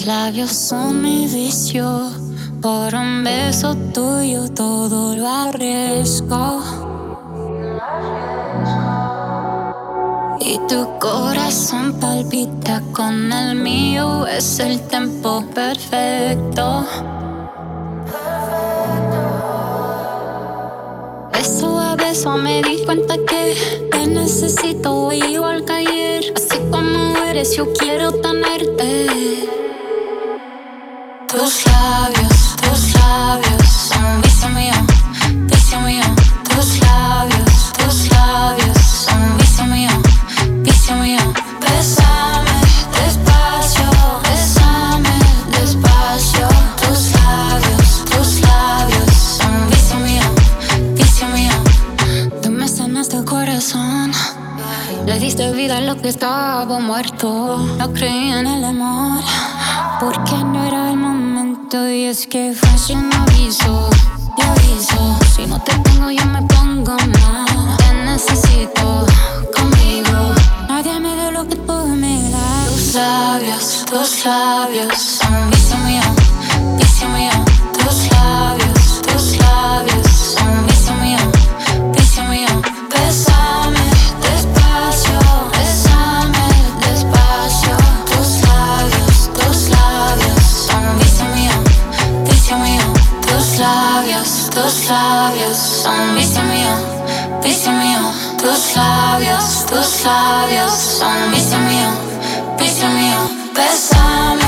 Tus labios son mi vicio. Por un beso tuyo todo lo arriesgo. Y tu corazón palpita con el mío. Es el tempo perfecto. Beso a beso me di cuenta que te necesito igual que ayer. Así como eres yo quiero tenerte. Tus labios son vicio mío, vicio mío. Tus labios son vicio mío, vicio mío. Bésame despacio, bésame despacio. Tus labios son vicio mío, vicio mío. Tú me sanaste el corazón, le diste vida a lo que estaba muerto. No creí en el amor, porque no era el momento. Y es que fue un aviso, te aviso. Si no te tengo yo me pongo mal. Te necesito conmigo. Nadie me dio lo que tú me das. Tus labios son vicio mío, vicio mío. Tus labios son vicio mío, vicio mío. Bésame despacio, bésame despacio. Tus labios son vicio mío, vicio mío. Tus labios son vicio mío, vicio mío. Tus labios son vicio mío, vicio mío. Bésame